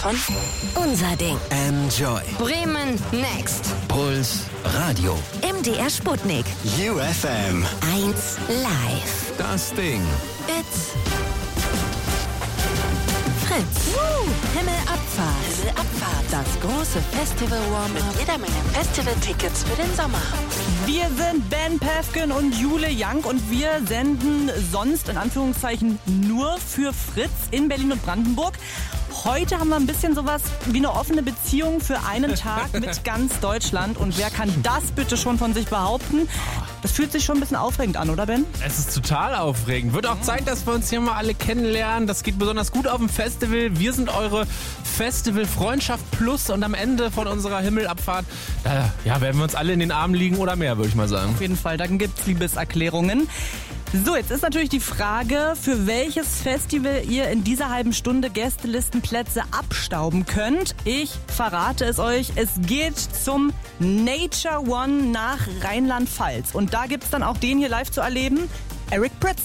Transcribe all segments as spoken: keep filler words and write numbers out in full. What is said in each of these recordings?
von Unser Ding. Enjoy. Bremen Next. Puls Radio. M D R Sputnik. U F M. eins Live. Das Ding. It's Fritz. Woo. Himmelabfahrt. Himmelabfahrt. Das große Festival-Warm-Up. Mit jeder Menge Festival-Tickets für den Sommer. Wir sind Ben Päffgen und Jule Young und wir senden sonst in Anführungszeichen nur für Fritz in Berlin und Brandenburg. Heute haben wir ein bisschen sowas wie eine offene Beziehung für einen Tag mit ganz Deutschland. Und wer kann das bitte schon von sich behaupten? Das fühlt sich schon ein bisschen aufregend an, oder Ben? Es ist total aufregend. Wird auch Zeit, dass wir uns hier mal alle kennenlernen. Das geht besonders gut auf dem Festival. Wir sind eure Festival Freundschaft Plus und am Ende von unserer Himmelabfahrt, da ja, werden wir uns alle in den Armen liegen oder mehr, würde ich mal sagen. Auf jeden Fall, dann gibt's Liebeserklärungen. So, jetzt ist natürlich die Frage, für welches Festival ihr in dieser halben Stunde Gästelistenplätze abstauben könnt. Ich verrate es euch, es geht zum Nature One nach Rheinland-Pfalz. Und da gibt's dann auch den hier live zu erleben, Eric Prydz.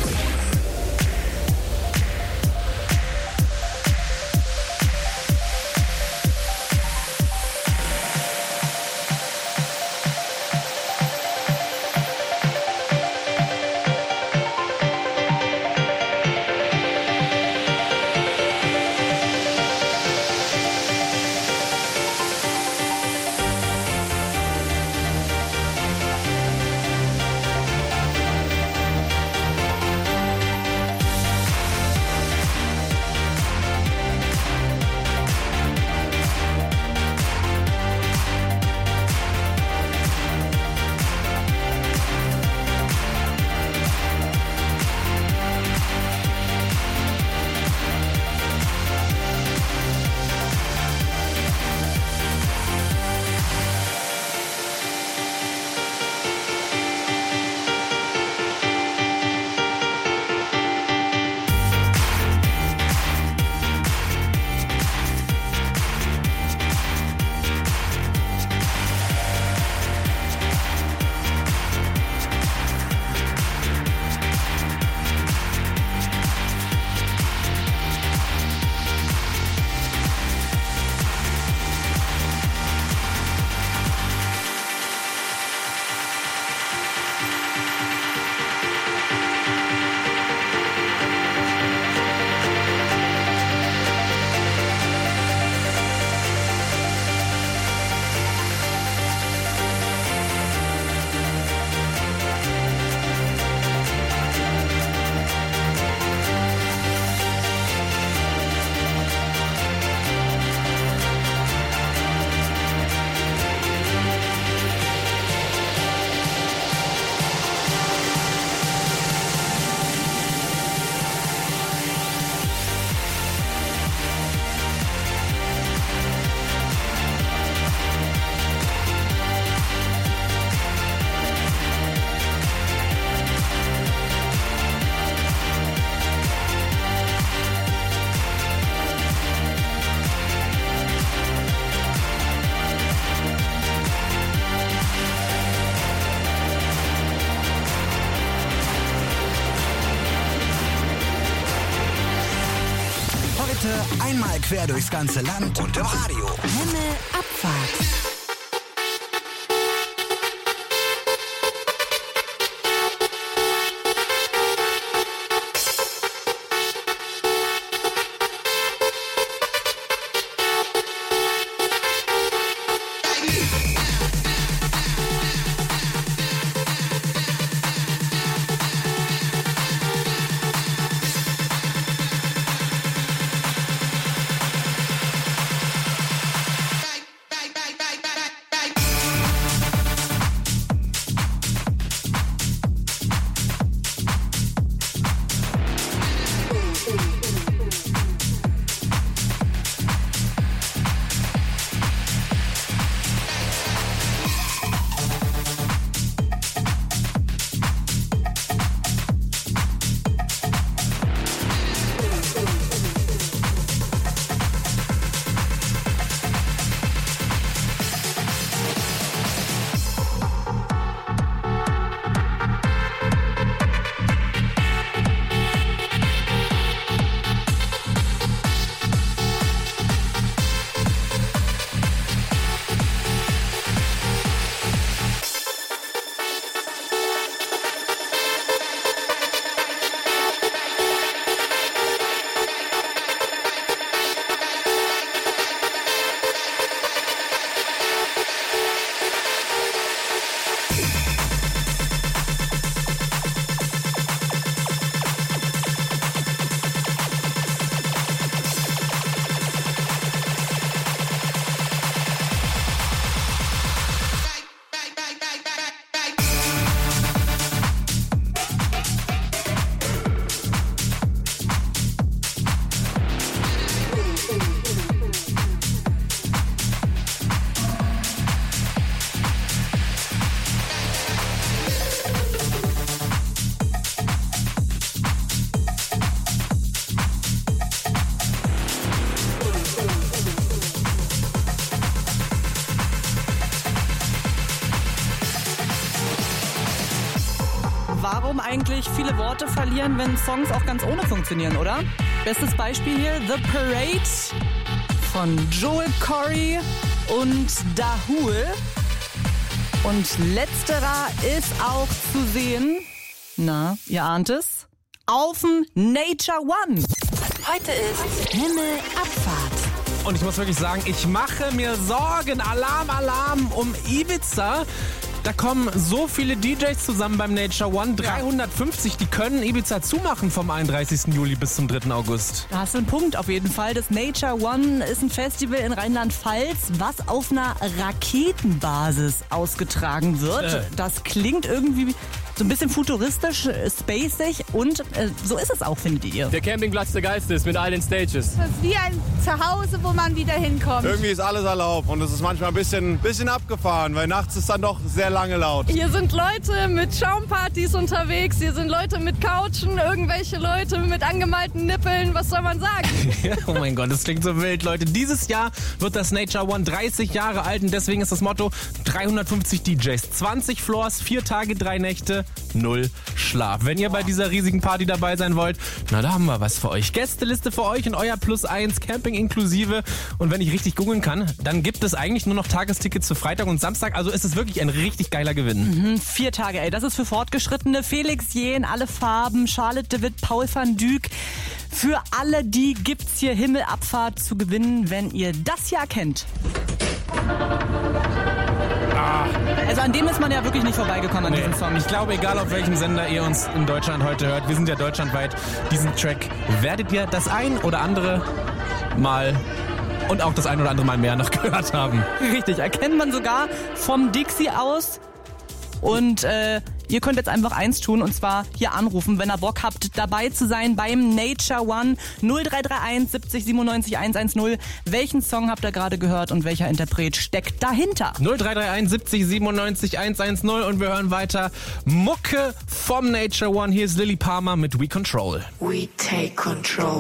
Einmal quer durchs ganze Land und im Radio. Himmelabfahrt. Bye, bye, bye, bye. warum eigentlich viele Worte verlieren, wenn Songs auch ganz ohne funktionieren, oder? Bestes Beispiel hier, The Parade von Joel Corry und Dahul. Und letzterer ist auch zu sehen, na, ihr ahnt es, auf dem Nature One. Heute ist Himmelabfahrt. Und ich muss wirklich sagen, ich mache mir Sorgen. Alarm, Alarm um Ibiza. Da kommen so viele D Js zusammen beim Nature One. dreihundertfünfzig, die können Ibiza zumachen vom einunddreißigsten Juli bis zum dritten August. Da hast du einen Punkt auf jeden Fall. Das Nature One ist ein Festival in Rheinland-Pfalz, was auf einer Raketenbasis ausgetragen wird. Äh. Das klingt irgendwie so ein bisschen futuristisch, spacig und äh, so ist es auch, findet ihr. Der Campingplatz der Geister ist mit all den Stages. Das ist wie ein Zuhause, wo man wieder hinkommt. Irgendwie ist alles erlaubt und es ist manchmal ein bisschen, bisschen abgefahren, weil nachts ist dann doch sehr lange laut. Hier sind Leute mit Schaumpartys unterwegs, hier sind Leute mit Couchen, irgendwelche Leute mit angemalten Nippeln, was soll man sagen? Oh mein Gott, das klingt so wild, Leute. Dieses Jahr wird das Nature One dreißig Jahre alt und deswegen ist das Motto dreihundertfünfzig D Js, zwanzig Floors, vier Tage, drei Nächte, null Schlaf. Wenn ihr bei dieser riesigen Party dabei sein wollt, na da haben wir was für euch. Gästeliste für euch und euer Plus eins, Camping inklusive. Und wenn ich richtig googeln kann, dann gibt es eigentlich nur noch Tagestickets für Freitag und Samstag. Also ist es wirklich ein richtig geiler Gewinn. Mhm, vier Tage, ey, das ist für Fortgeschrittene. Felix Jähn, alle Farben, Charlotte de Witt, Paul van Dyk. Für alle die gibt's hier Himmelabfahrt zu gewinnen, wenn ihr das hier erkennt. Also an dem ist man ja wirklich nicht vorbeigekommen, an Nee, diesem Song. ich glaube, egal auf welchem Sender ihr uns in Deutschland heute hört, wir sind ja deutschlandweit, diesen Track werdet ihr das ein oder andere Mal und auch das ein oder andere Mal mehr noch gehört haben. Richtig, erkennt man sogar vom Dixie aus. Und äh, ihr könnt jetzt einfach eins tun und zwar hier anrufen, wenn ihr Bock habt, dabei zu sein beim Nature One. null drei drei eins siebzig siebenundneunzig hundertzehn. Welchen Song habt ihr gerade gehört und welcher Interpret steckt dahinter? null drei drei eins siebzig siebenundneunzig hundertzehn und wir hören weiter Mucke vom Nature One. Hier ist Lily Palmer mit We Control. We take control.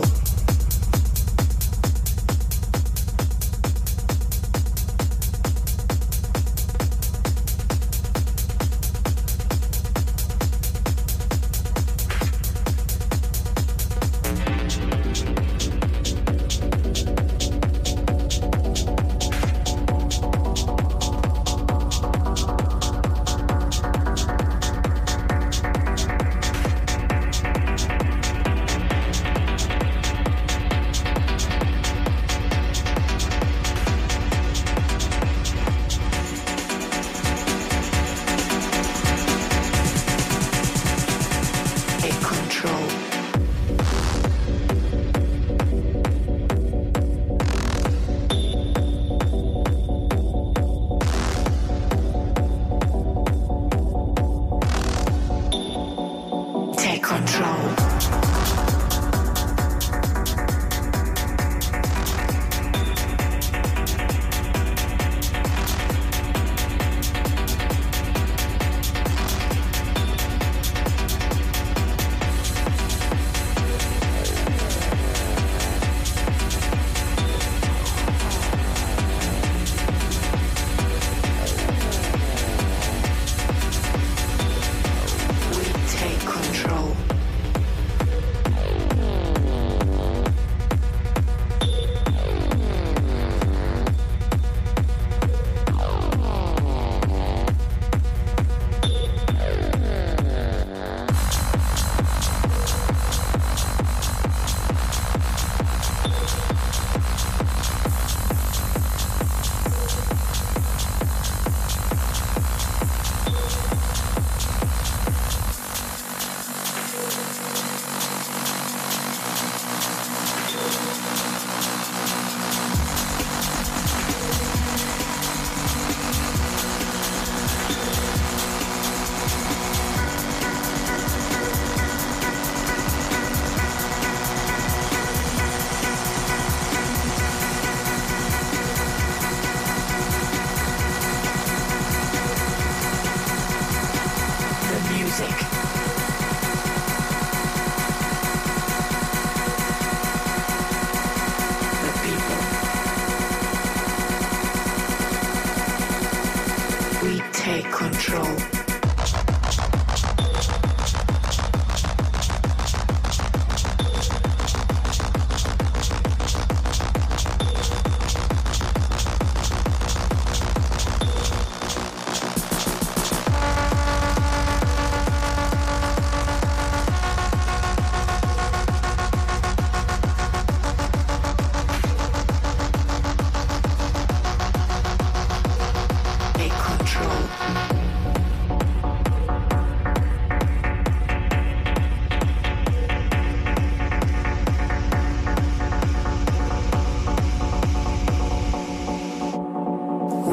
take control.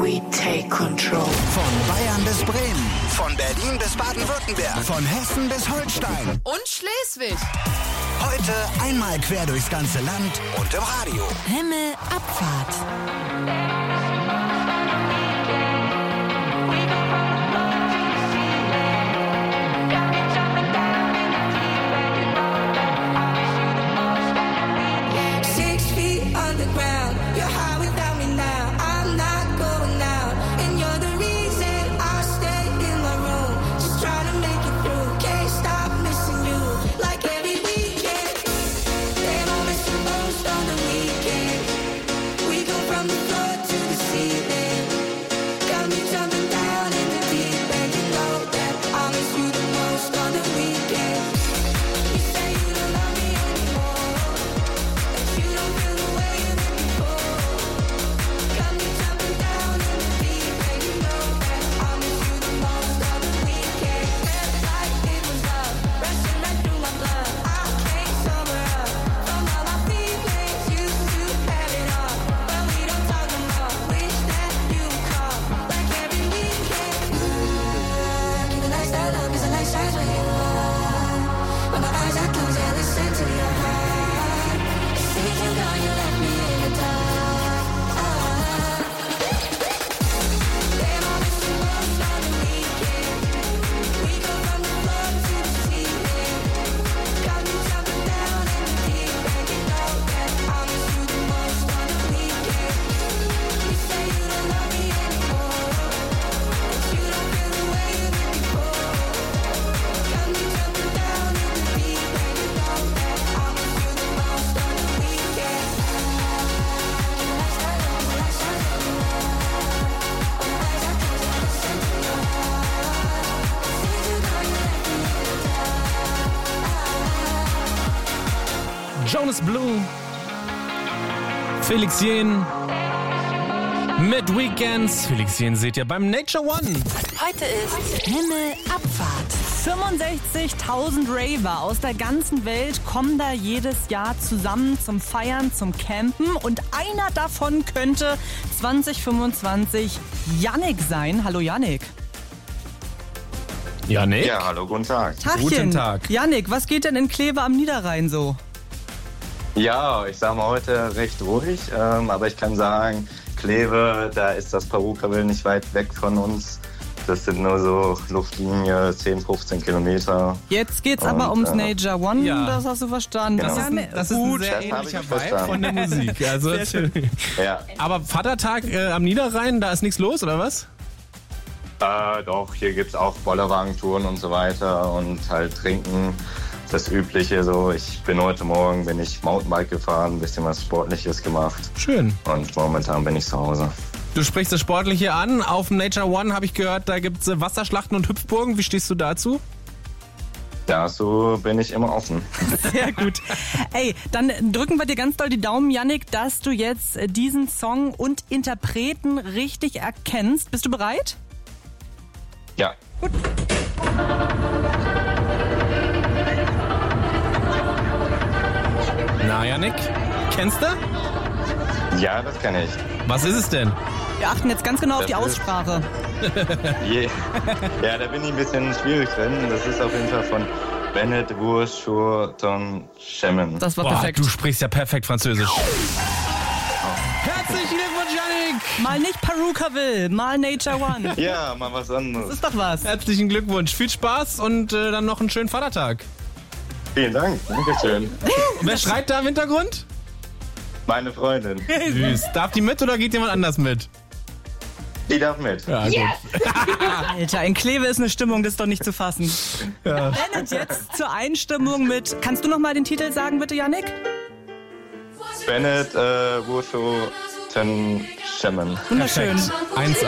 We take control. Von Bayern bis Bremen, von Berlin bis Baden-Württemberg, von Hessen bis Holstein. Und Schleswig. Heute einmal quer durchs ganze Land und im Radio. Himmelabfahrt. Jonas Blue, Felix Jähn mit Weekends. Felix Jähn seht ihr beim Nature One. Heute ist Himmelabfahrt. fünfundsechzigtausend Raver aus der ganzen Welt kommen da jedes Jahr zusammen zum Feiern, zum Campen. Und einer davon könnte zwanzig fünfundzwanzig Yannick sein. Hallo Yannick. Yannick? Ja, hallo, guten Tag. Tagchen. Guten Tag. Yannick, was geht denn in Kleve am Niederrhein so? Ja, ich sag mal heute recht ruhig, ähm, aber ich kann sagen, Kleve, da ist das Perukaville nicht weit weg von uns. Das sind nur so Luftlinie zehn, fünfzehn Kilometer. Jetzt geht's Und, aber ums äh, Nature One, ja. Das hast du verstanden. Genau. Das ist ein, das ist ein sehr Das hab ich ähnlicher Vibe verstanden. von der Musik. Also, Ja, aber Vatertag äh, am Niederrhein, da ist nichts los, oder was? äh, doch, hier gibt's auch Bollerwagentouren und so weiter und halt trinken. Das Übliche so. Ich bin heute Morgen, bin ich Mountainbike gefahren, ein bisschen was Sportliches gemacht Schön. und momentan bin ich zu Hause. Du sprichst das Sportliche an. Auf dem Nature One habe ich gehört, da gibt es Wasserschlachten und Hüpfburgen. Wie stehst du dazu? Dazu bin ich immer offen. Sehr gut. Ey, dann drücken wir dir ganz doll die Daumen, Yannick, dass du jetzt diesen Song und Interpreten richtig erkennst. Bist du bereit? Ja. Na, Yannick, kennst du? Ja, das kann ich. Was ist es denn? Wir achten jetzt ganz genau auf Das die ist- Aussprache. Je- Ja, da bin ich ein bisschen schwierig drin. Das ist auf jeden Fall von Bennett Wurschurton Schemmen. Das war Boah, perfekt. du sprichst ja perfekt Französisch. Herzlichen Glückwunsch, Yannick! Mal nicht Perukaville, mal Nature One. Ja, mal was anderes. Das ist doch was. Herzlichen Glückwunsch, viel Spaß und äh, dann noch einen schönen Vatertag. Vielen Dank. Dankeschön. Und wer schreit da im Hintergrund? Meine Freundin. Süß. Darf die mit oder geht jemand anders mit? Die darf mit. Ja, gut. Alter, in Kleve ist eine Stimmung, das ist doch nicht zu fassen. Ja. Bennett jetzt zur Einstimmung mit. Kannst du noch mal den Titel sagen, bitte, Yannick? Bennett äh, Wurschurton Schemmen. Wunderschön. Perfekt. eins A.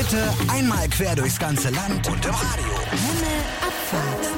Heute einmal quer durchs ganze Land und im Radio. Himmelabfahrt.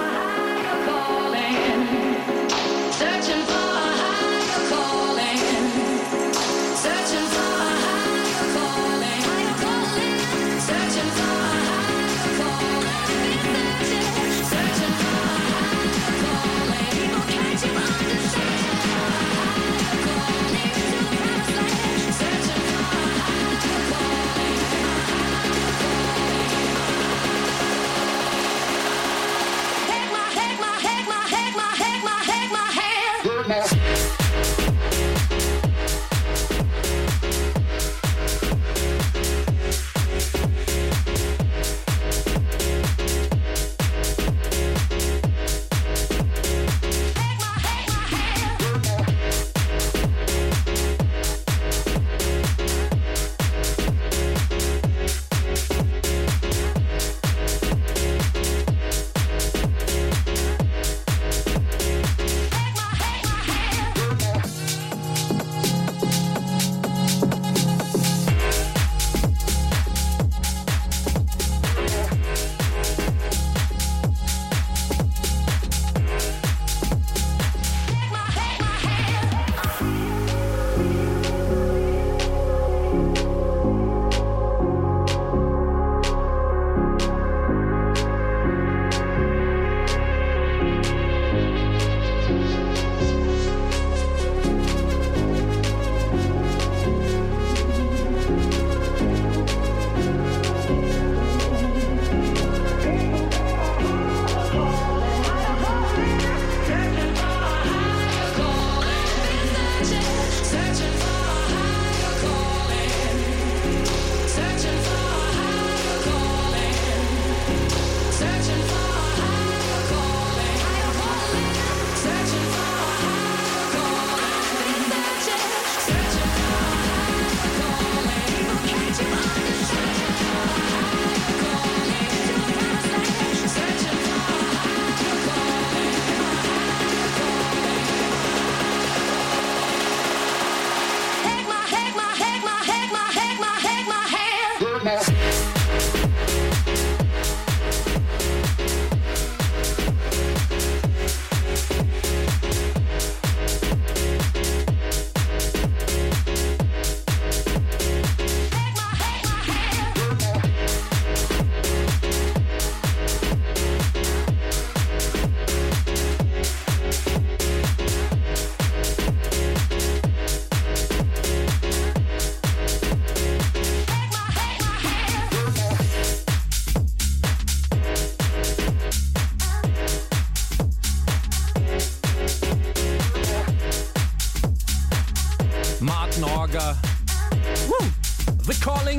Martin Orger. Woo. The Calling.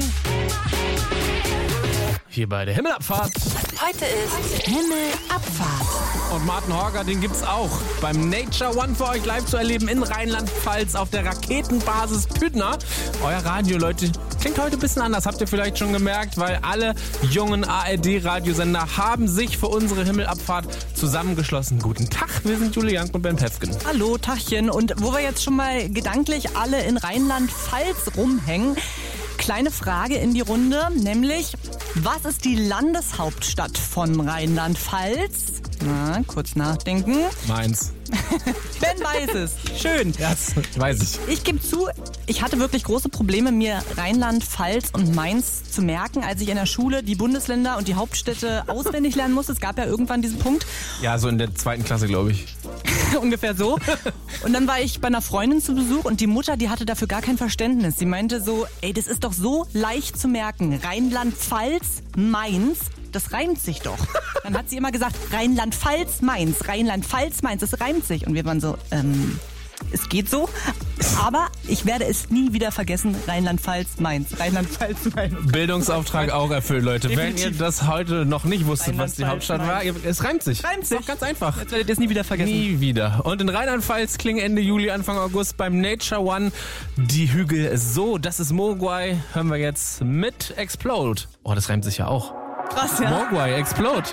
Hier bei der Himmelabfahrt. Heute ist Himmelabfahrt. Und Martin Orger, den gibt's auch beim Nature One für euch live zu erleben in Rheinland-Pfalz auf der Raketenbasis Püttner. Euer Radio, Leute, klingt heute ein bisschen anders, habt ihr vielleicht schon gemerkt, weil alle jungen A R D-Radiosender haben sich für unsere Himmelabfahrt zusammengeschlossen. Guten Tag, wir sind Jule Young und Ben Pefken. Hallo, Tachchen. Und wo wir jetzt schon mal gedanklich alle in Rheinland-Pfalz rumhängen, kleine Frage in die Runde, nämlich, was ist die Landeshauptstadt von Rheinland-Pfalz? Na, kurz nachdenken. Mainz. Ben weiß es. Schön. Ja, das weiß ich. Ich gebe zu, ich hatte wirklich große Probleme, mir Rheinland-Pfalz und Mainz zu merken, als ich in der Schule die Bundesländer und die Hauptstädte auswendig lernen musste. Es gab ja irgendwann diesen Punkt. Ja, so in der zweiten Klasse, glaube ich. Ungefähr so. Und dann war ich bei einer Freundin zu Besuch und die Mutter, die hatte dafür gar kein Verständnis. Sie meinte so, ey, das ist doch so leicht zu merken. Rheinland-Pfalz, Mainz, das reimt sich doch. Dann hat sie immer gesagt, Rheinland-Pfalz, Mainz, Rheinland-Pfalz, Mainz, das reimt sich. Und wir waren so, ähm, es geht so, aber ich werde es nie wieder vergessen, Rheinland-Pfalz, Mainz, Rheinland-Pfalz, Mainz. Bildungsauftrag auch erfüllt, Leute. Definitiv. Wenn ihr das heute noch nicht wusstet, was die Hauptstadt war, es reimt sich. Reimt sich. Ist doch ganz einfach. Jetzt werdet ihr es nie wieder vergessen. Nie wieder. Und in Rheinland-Pfalz klingen Ende Juli, Anfang August beim Nature One die Hügel so. Das ist Mogwai. Hören wir jetzt mit Explode. Oh, das reimt sich ja auch. Krass, ja. Mogwai, Explode.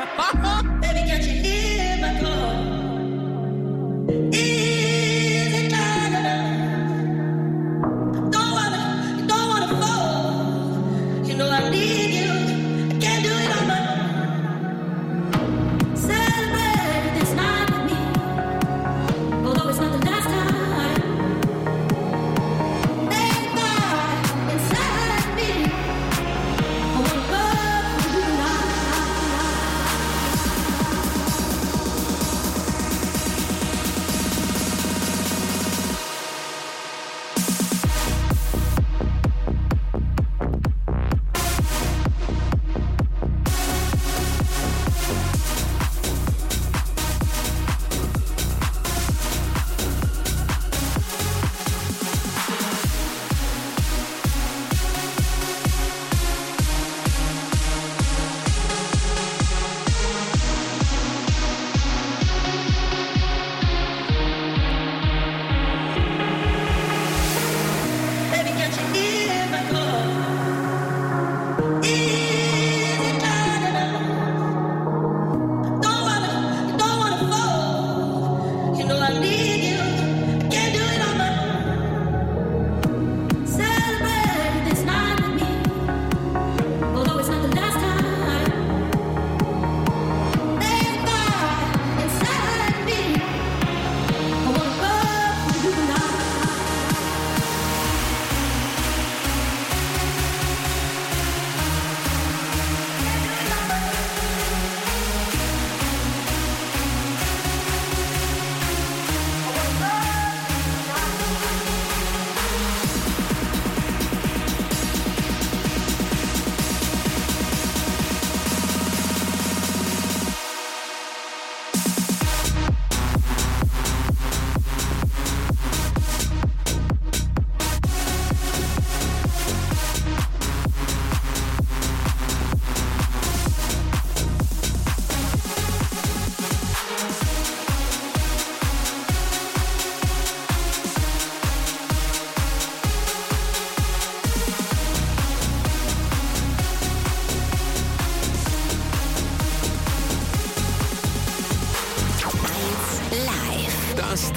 Don't wanna, don't wanna fall. You know I need you.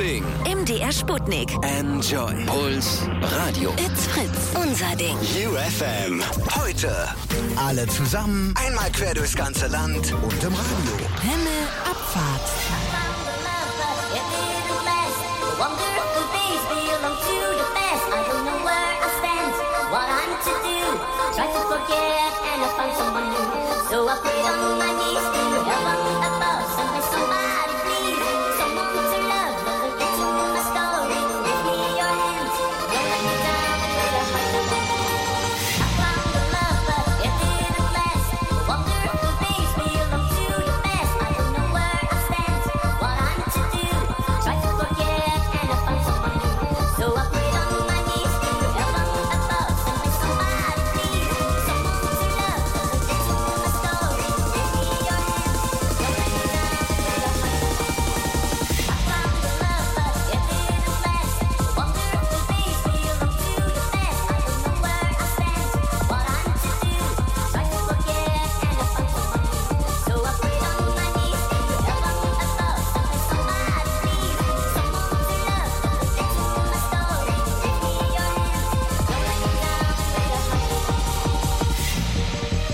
Ding. M D R Sputnik. Enjoy. Puls. Radio. It's Fritz. Unser Ding. U F M. Heute. Alle zusammen. Einmal quer durchs ganze Land. Und im Radio. Himmelabfahrt. So I put on my knees to heaven above. Send me somebody, please. Someone to love. Never get to my story. Give me your hands. Don't let me down. Lay your heart above. I found the love, but it didn't last. Wonderful days belong to the past. I don't know where I stand. What I'm to do. Try to forget and I found someone new. So I put on my knees to heaven above. Send me somebody, please. Someone to love. Never get to my story. Give me your hands. Don't let me down. Lay your heart above. I found the love, but it didn't last. Wonderful days belong to the past. I don't know where I stand. What I'm to do. Try to forget and I found someone new. So I put on my knees to heaven above. Send me somebody, please. Someone to love. Never get to my story. Give me your hands. Don't let me down. Lay your heart above.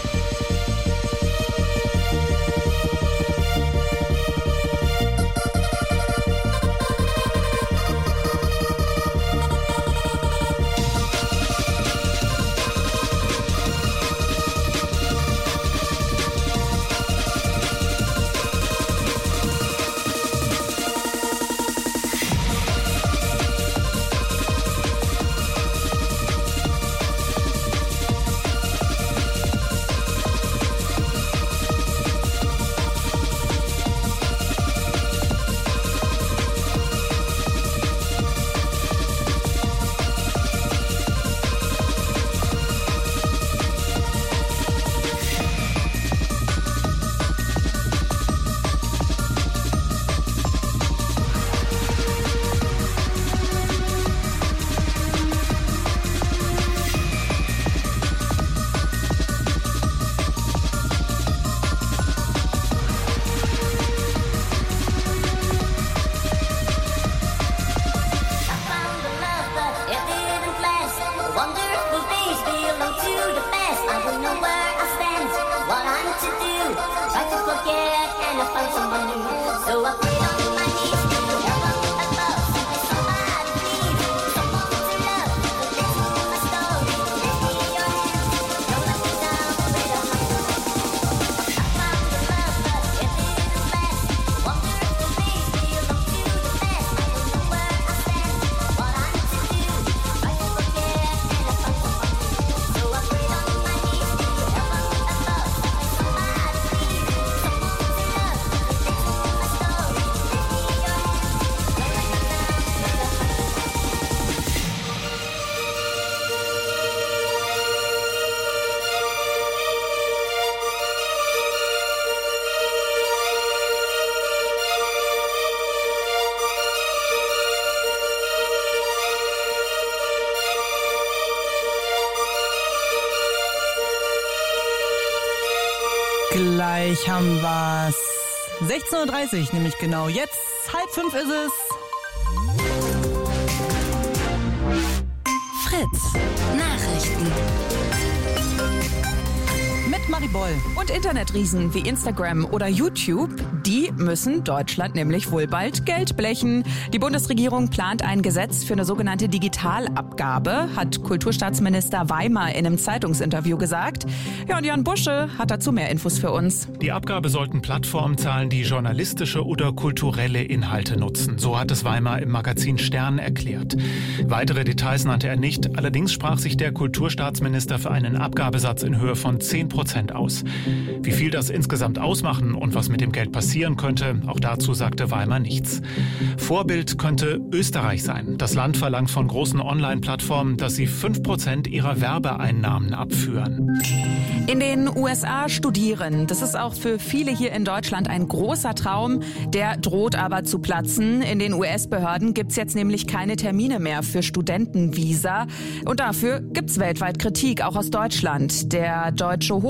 I found the love, but it didn't last. Wonderful days belong to the past. I don't know where I stand, what I'm to do. Try to forget and I find someone new. So I put on my knees to heaven above. Send me somebody, please. Someone to love. Never get to my story. Give me your hands. Don't let me down. Lay your heart above. I found the love, but it didn't last. Wonderful days belong to the past. I don't know where I stand, what I'm to do. Try to forget and I find someone new. So I put on my knees to heaven above. Send me somebody, please. Someone to love. Never get to my story. Give me your hands. Don't let me down. Lay your heart above. Gleich haben wir's. sechzehn Uhr dreißig, nämlich genau. Jetzt halb fünf ist es. Fritz. Nachrichten. Mit Maribol. Und Internetriesen wie Instagram oder YouTube, die müssen Deutschland nämlich wohl bald Geld blechen. Die Bundesregierung plant ein Gesetz für eine sogenannte Digitalabgabe, hat Kulturstaatsminister Weimer in einem Zeitungsinterview gesagt. Ja, und Jan Busche hat dazu mehr Infos für uns. Die Abgabe sollten Plattformen zahlen, die journalistische oder kulturelle Inhalte nutzen. So hat es Weimer im Magazin Stern erklärt. Weitere Details nannte er nicht. Allerdings sprach sich der Kulturstaatsminister für einen Abgabesatz in Höhe von zehn Prozent aus. Wie viel das insgesamt ausmachen und was mit dem Geld passieren könnte, auch dazu sagte Weimer nichts. Vorbild könnte Österreich sein. Das Land verlangt von großen Online-Plattformen, dass sie fünf Prozent ihrer Werbeeinnahmen abführen. In den U S A studieren, das ist auch für viele hier in Deutschland ein großer Traum. Der droht aber zu platzen. In den U S-Behörden gibt's jetzt nämlich keine Termine mehr für Studentenvisa. Und dafür gibt's weltweit Kritik, auch aus Deutschland. Der Deutsche Hochschulverband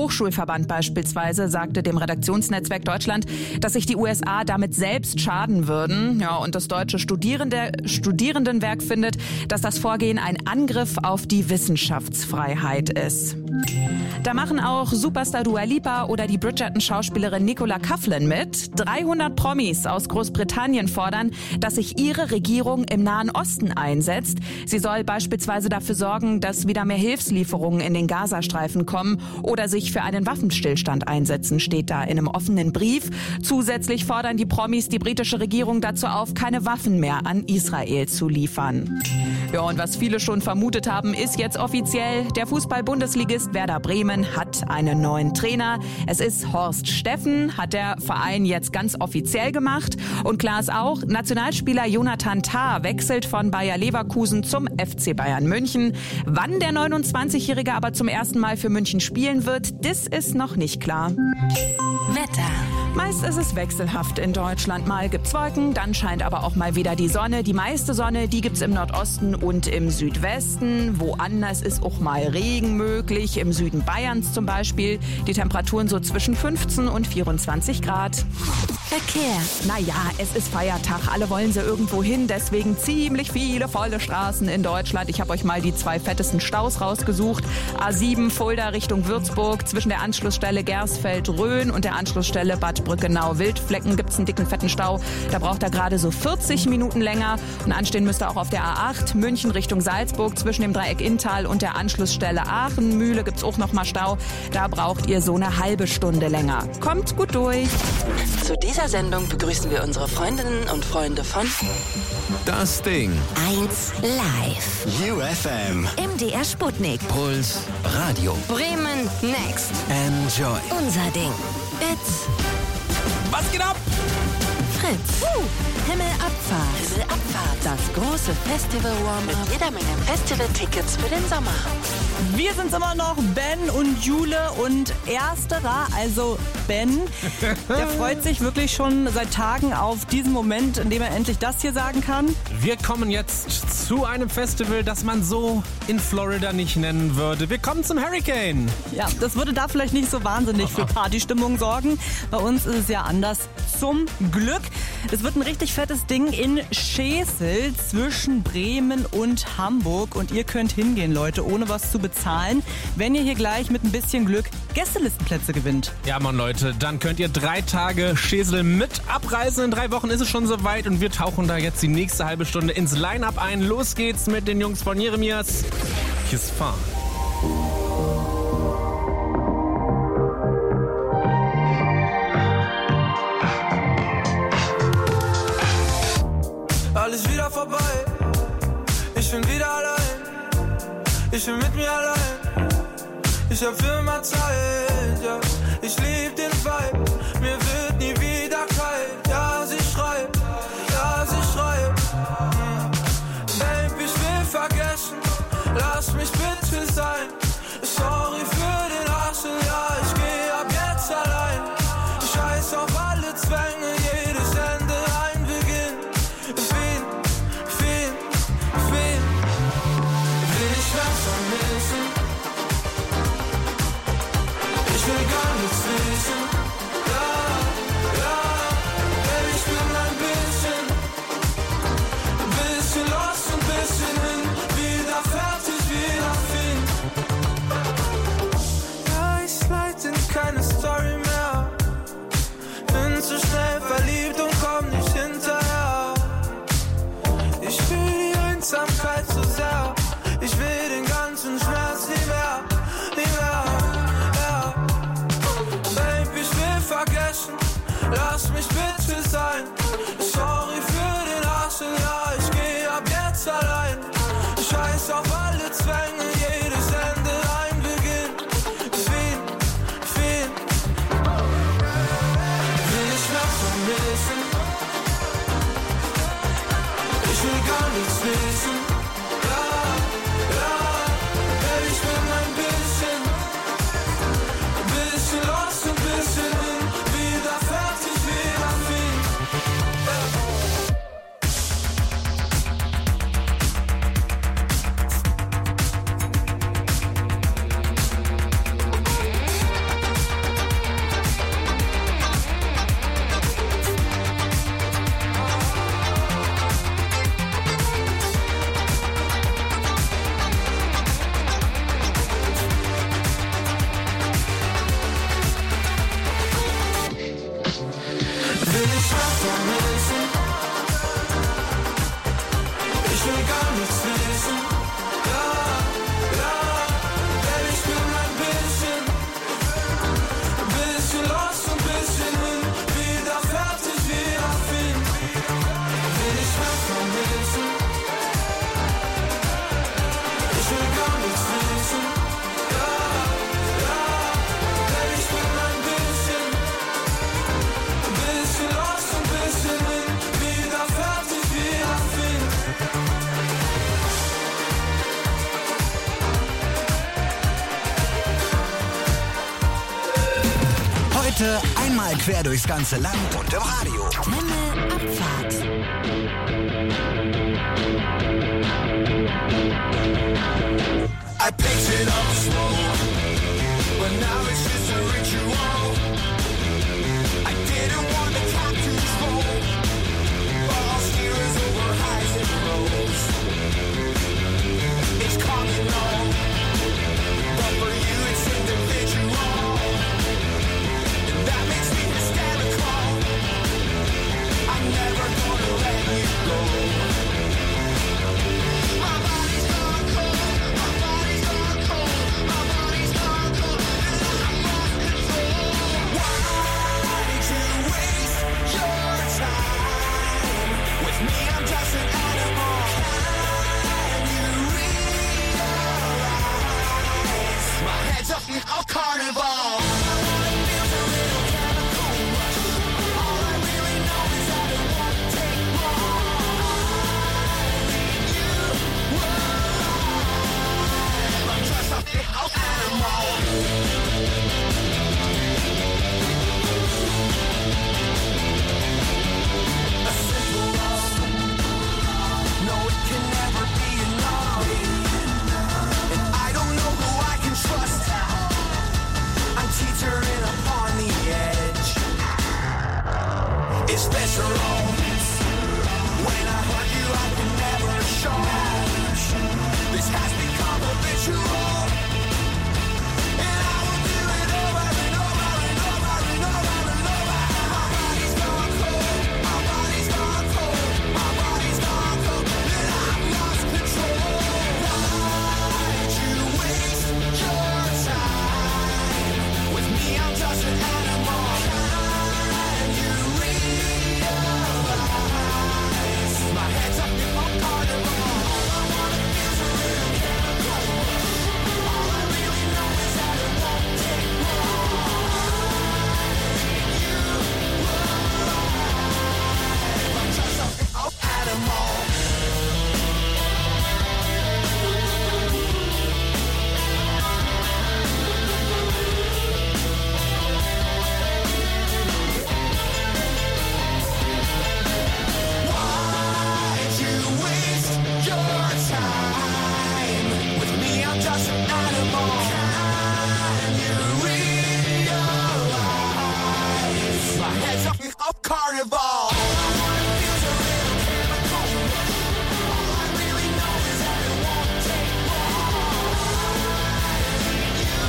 Hochschulverband beispielsweise sagte dem Redaktionsnetzwerk Deutschland, dass sich die U S A damit selbst schaden würden. Ja, und das deutsche Studierende, Studierendenwerk findet, dass das Vorgehen ein Angriff auf die Wissenschaftsfreiheit ist. Da machen auch Superstar Dua Lipa oder die Bridgerton-Schauspielerin Nicola Coughlan mit. dreihundert Promis aus Großbritannien fordern, dass sich ihre Regierung im Nahen Osten einsetzt. Sie soll beispielsweise dafür sorgen, dass wieder mehr Hilfslieferungen in den Gazastreifen kommen oder sich für einen Waffenstillstand einsetzen, steht da in einem offenen Brief. Zusätzlich fordern die Promis die britische Regierung dazu auf, keine Waffen mehr an Israel zu liefern. Ja, und was viele schon vermutet haben, ist jetzt offiziell. Der Fußball-Bundesligist Werder Bremen hat einen neuen Trainer. Es ist Horst Steffen, hat der Verein jetzt ganz offiziell gemacht. Und klar ist auch, Nationalspieler Jonathan Tah wechselt von Bayer Leverkusen zum F C Bayern München. Wann der neunundzwanzigjährige aber zum ersten Mal für München spielen wird, das ist noch nicht klar. Wetter. Meist ist es wechselhaft in Deutschland. Mal gibt's Wolken, dann scheint aber auch mal wieder die Sonne. Die meiste Sonne, die gibt's im Nordosten und im Südwesten. Woanders ist auch mal Regen möglich, im Süden Bayerns zum Beispiel. Die Temperaturen so zwischen fünfzehn und vierundzwanzig Grad. Verkehr. Naja, es ist Feiertag, alle wollen sie irgendwo hin, deswegen ziemlich viele volle Straßen in Deutschland. Ich habe euch mal die zwei fettesten Staus rausgesucht. A sieben Fulda Richtung Würzburg, zwischen der Anschlussstelle Gersfeld-Rhön und der Anschlussstelle Bad Brückenau-Wildflecken gibt's einen dicken, fetten Stau. Da braucht er gerade so vierzig Minuten länger. Und anstehen müsste auch auf der A acht München Richtung Salzburg zwischen dem Dreieck Inntal und der Anschlussstelle Aachen-Mühle gibt's auch noch mal Stau. Da braucht ihr so eine halbe Stunde länger. Kommt gut durch. Zu dieser Sendung begrüßen wir unsere Freundinnen und Freunde von Das Ding. eins Live. U F M. M D R Sputnik. Puls. Radio. Bremen Next. Enjoy. Unser Ding. It's Was geht ab? Fritz. Uh. Himmelabfahrt. Himmelabfahrt. Das große Festival-Warm mit jeder Menge Festival-Tickets für den Sommer. Wir sind immer noch Ben und Jule und ersterer, also Ben, der freut sich wirklich schon seit Tagen auf diesen Moment, in dem er endlich das hier sagen kann. Wir kommen jetzt zu einem Festival, das man so in Florida nicht nennen würde. Wir kommen zum Hurricane. Ja, das würde da vielleicht nicht so wahnsinnig für Partystimmung sorgen. Bei uns ist es ja anders. Zum Glück. Es wird ein richtig fettes Ding in Schesel zwischen Bremen und Hamburg. Und ihr könnt hingehen, Leute, ohne was zu bezahlen, wenn ihr hier gleich mit ein bisschen Glück Gästelistenplätze gewinnt. Ja, Mann, Leute, dann könnt ihr drei Tage Schesel mit abreisen. In drei Wochen ist es schon soweit und wir tauchen da jetzt die nächste halbe Stunde ins Line-Up ein. Los geht's mit den Jungs von Jeremias. Kiss Fun. Alles wieder vorbei, ich bin wieder allein, ich bin mit mir allein, ich hab für immer Zeit, ja, ich lieb den Vibe, mir wird nie wieder kalt, ja, sie schreit, ja, sie schreit, hm. Babe, ich will vergessen, lass mich bitte sein, sorry für den Hassel, ja, ich geh ab jetzt allein, ich scheiß auf alle Zwänge, jedes Ende ein Beginn. Ich will gar nichts wissen, ja, Heute einmal quer durchs ganze Land und im Radio. Himmelabfahrt. I picked it up slow, but now it's just a ritual. I didn't want the cap control, all steers over highs and lows. It's coming on, but for you it's individual, and that makes me hysterical. I'm never gonna let you go. My body's gone cold, my body's gone cold, my body's gone cold, and I'm lost control. Why did you waste your time with me? I'm just an animal. Can you realize my head's up in a carnival? Feels a little chemical rush. All I really know is that it won't take long. You alive. I'm just a big animal. A simple love. No, it can never be enough. And I don't know who I can trust. I'm teetering upon the edge. It's visceral. When I hurt you, I can never show. This has become habitual. And I will do it over and over and over and over and over. My body's gone cold. My body's gone cold. My body's gone cold. And I've lost control. Why did you waste your time with me? I'm just an animal. Can you realize my head's up in a carnival? All I wanna is a little chemical rush. All I really know is that it won't take long. You alive. I'm just a big animal. Why did you waste your time with me? I'm just an animal. Can you realize my head's up in a carnival? All I wanna feel is a little chemical rush. All I really know is that it won't take long. You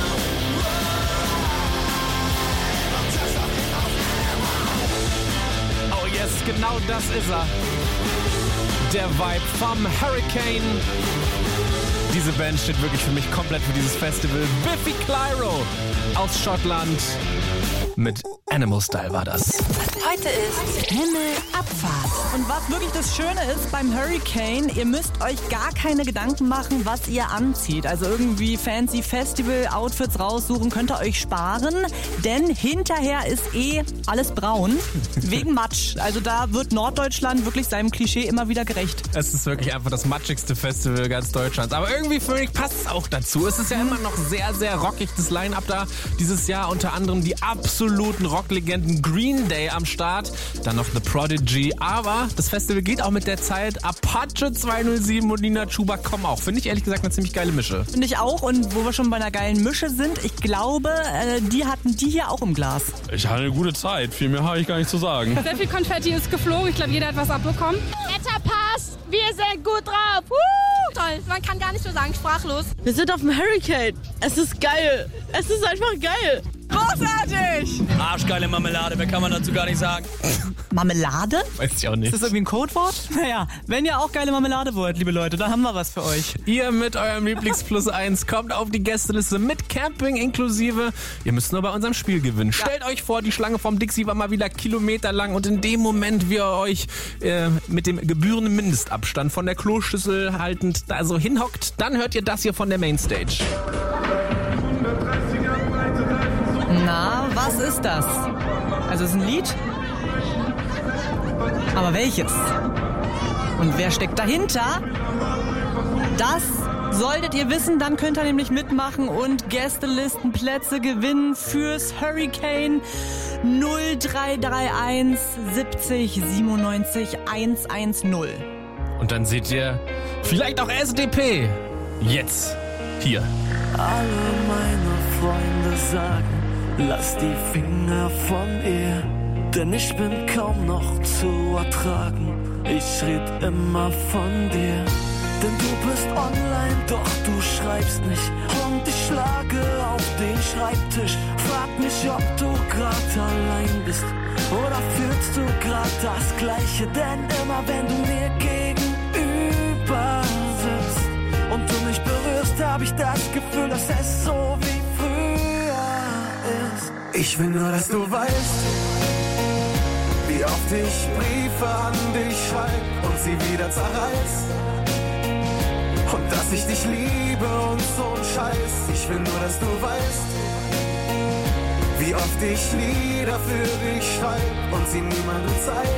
alive. I'm just a big animal. Oh yes, genau das ist er. Der Vibe vom Hurricane. Diese Band steht wirklich für mich komplett für dieses Festival. Biffy Clyro aus Schottland mit Animal Style war das. Heute ist Himmelabfahrt. Und was wirklich das Schöne ist beim Hurricane, ihr müsst euch gar keine Gedanken machen, was ihr anzieht. Also irgendwie fancy Festival-Outfits raussuchen, könnt ihr euch sparen. Denn hinterher ist eh alles braun, wegen Matsch. Also da wird Norddeutschland wirklich seinem Klischee immer wieder gerecht. Es ist wirklich einfach das matschigste Festival ganz Deutschlands. Aber irgendwie für mich passt es auch dazu. Es ist ja immer noch sehr, sehr rockig, das Line-Up da. Dieses Jahr unter anderem die absoluten Rocklegenden Green Day am Start. Dann noch The Prodigy. Aber das Festival geht auch mit der Zeit. Apache zweihundertsieben und Nina Chuba kommen auch. Finde ich ehrlich gesagt eine ziemlich geile Mische. Finde ich auch. Und wo wir schon bei einer geilen Mische sind, ich glaube, äh, die hatten die hier auch im Glas. Ich hatte eine gute Zeit. Viel mehr habe ich gar nicht zu sagen. Sehr viel Konfetti ist geflogen. Ich glaube, jeder hat was abbekommen. Wetter passt. Wir sind gut drauf. Woo! Toll. Man kann gar nicht so sagen. Sprachlos. Wir sind auf dem Hurricane. Es ist geil. Es ist einfach geil. Großartig! Arschgeile Marmelade, mehr kann man dazu gar nicht sagen. Marmelade? Weiß ich auch nicht. Ist das irgendwie ein Codewort? Naja, wenn ihr auch geile Marmelade wollt, liebe Leute, dann haben wir was für euch. Ihr mit eurem Lieblings-Plus eins kommt auf die Gästeliste mit Camping inklusive. Ihr müsst nur bei unserem Spiel gewinnen. Ja. Stellt euch vor, die Schlange vom Dixie war mal wieder kilometerlang und in dem Moment, wie ihr euch äh, mit dem gebührenden Mindestabstand von der Kloschüssel haltend da so hinhockt, dann hört ihr das hier von der Mainstage. Na, was ist das? Also es ist ein Lied? Aber welches? Und wer steckt dahinter? Das Solltet ihr wissen, dann könnt ihr nämlich mitmachen und Gästelistenplätze gewinnen fürs Hurricane. null drei drei eins siebzig siebenundneunzig hundertzehn. Und dann seht ihr vielleicht auch S D P. Jetzt. Hier. Alle meine Freunde sagen, lass die Finger von ihr, denn ich bin kaum noch zu ertragen. Ich red immer von dir, denn du bist online, doch du schreibst nicht. Und ich schlage auf den Schreibtisch, frag mich, ob du grad allein bist oder fühlst du grad das Gleiche, denn immer wenn du mir gegenüber sitzt und du mich berührst, hab ich das Gefühl, dass es so wie früher ist. Ich will nur, dass du weißt, wie oft ich Briefe an dich schreib und sie wieder zerreiß. Und dass ich dich liebe und so ein Scheiß. Ich will nur, dass du weißt, wie oft ich Lieder für dich schreib und sie niemandem zeig.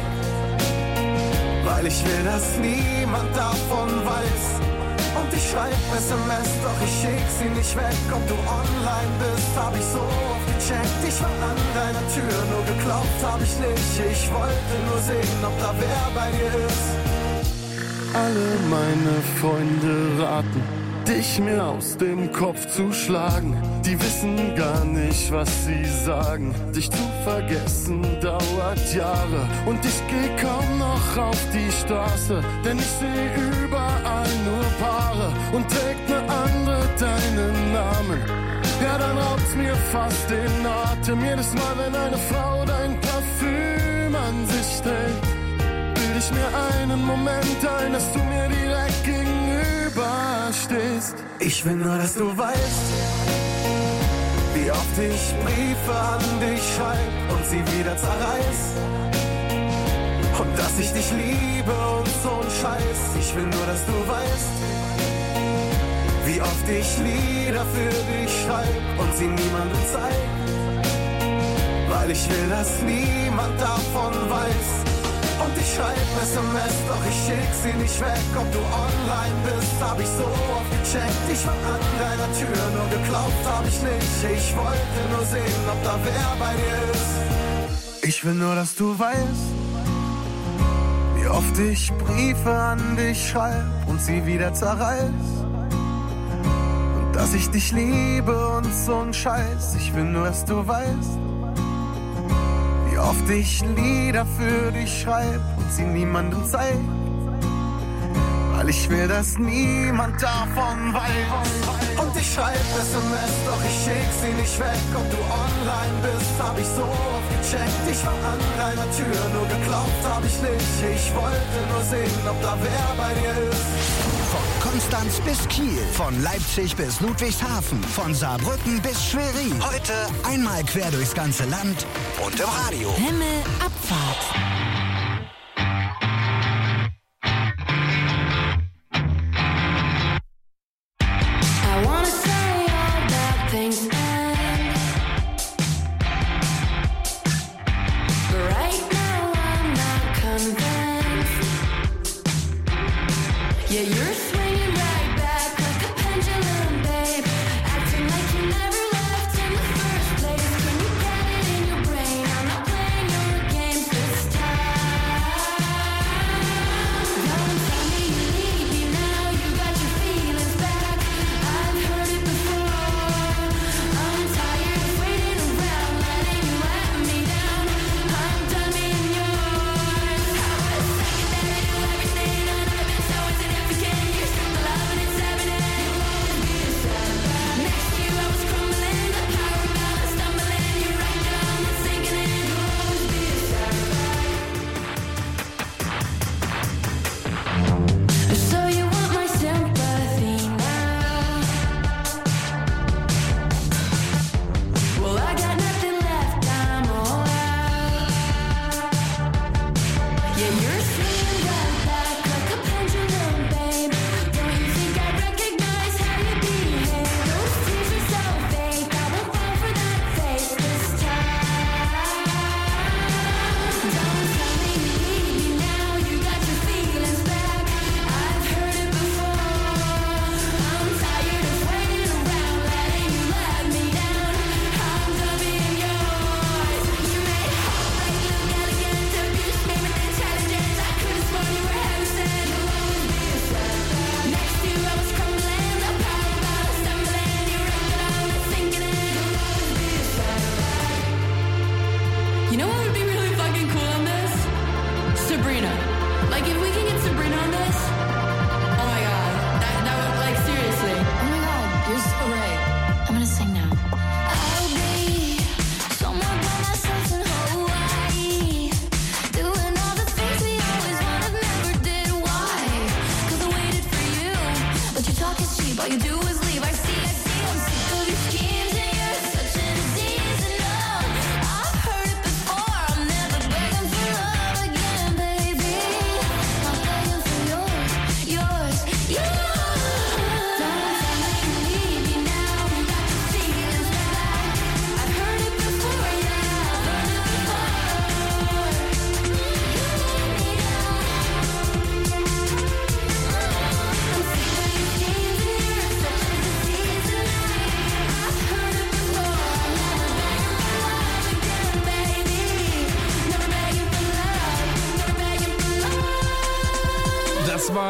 Weil ich will, dass niemand davon weiß. Und ich schreib S M S, doch ich schick sie nicht weg. Ob du online bist, hab ich so oft gecheckt. Ich war an deiner Tür, nur geglaubt hab ich nicht. Ich wollte nur sehen, ob da wer bei dir ist. Alle meine Freunde raten, dich mir aus dem Kopf zu schlagen. Die wissen gar nicht, was sie sagen. Dich zu vergessen dauert Jahre. Und ich geh kaum noch auf die Straße, denn ich seh überall nur Paare. Und trägt ne andere deinen Namen, ja dann raubt's mir fast den Atem. Jedes Mal, wenn eine Frau dein Parfüm an sich trägt, bild ich mir einen Moment ein, dass du mir direkt gegenüber stehst. Ich will nur, dass du weißt, wie oft ich Briefe an dich schreib und sie wieder zerreiß. Und dass ich dich liebe und so ein Scheiß. Ich will nur, dass du weißt, wie oft ich Lieder für dich schreib und sie niemandem zeig. Weil ich will, dass niemand davon weiß. Und ich schreib S M S, doch ich schick sie nicht weg. Ob du online bist, hab ich so oft gecheckt. Ich war an deiner Tür, nur geglaubt hab ich nicht. Ich wollte nur sehen, ob da wer bei dir ist. Ich will nur, dass du weißt, wie oft ich Briefe an dich schreib und sie wieder zerreiß. Und dass ich dich liebe und so ein Scheiß. Ich will nur, dass du weißt, wie oft ich Lieder für dich schreib und sie niemandem zeig. Weil ich will, dass niemand davon weiß. Und ich schreib S M S, doch ich schick sie nicht weg. Ob du online bist, hab ich so oft gecheckt. Ich war an deiner Tür, nur geglaubt hab ich nicht. Ich wollte nur sehen, ob da wer bei dir ist. Von Konstanz bis Kiel, von Leipzig bis Ludwigshafen, von Saarbrücken bis Schwerin. Heute einmal quer durchs ganze Land und im Radio. Himmelabfahrt. Time